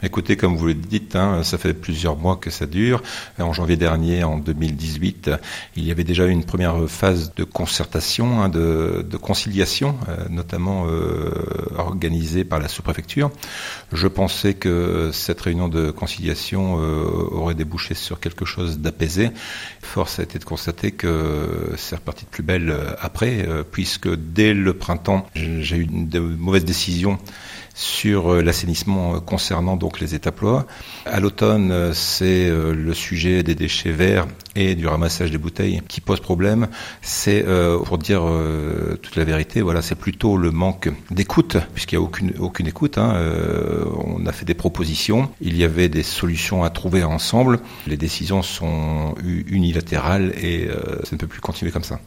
Écoutez, comme vous le dites, ça fait plusieurs mois que ça dure. En janvier dernier, en 2018, il y avait déjà eu une première phase de concertation, de conciliation, notamment organisée par la sous-préfecture. Je pensais que cette réunion de conciliation aurait débouché sur quelque chose d'apaisé. Force a été de constater que c'est reparti de plus belle après, puisque dès le printemps, j'ai eu de mauvaises décisions sur l'assainissement concernant donc les étapes-lois. À l'automne, c'est le sujet des déchets verts et du ramassage des bouteilles qui pose problème. C'est, pour dire toute la vérité, voilà, c'est plutôt le manque d'écoute, puisqu'il n'y a aucune écoute. On a fait des propositions, il y avait des solutions à trouver ensemble. Les décisions sont unilatérales et ça ne peut plus continuer comme ça.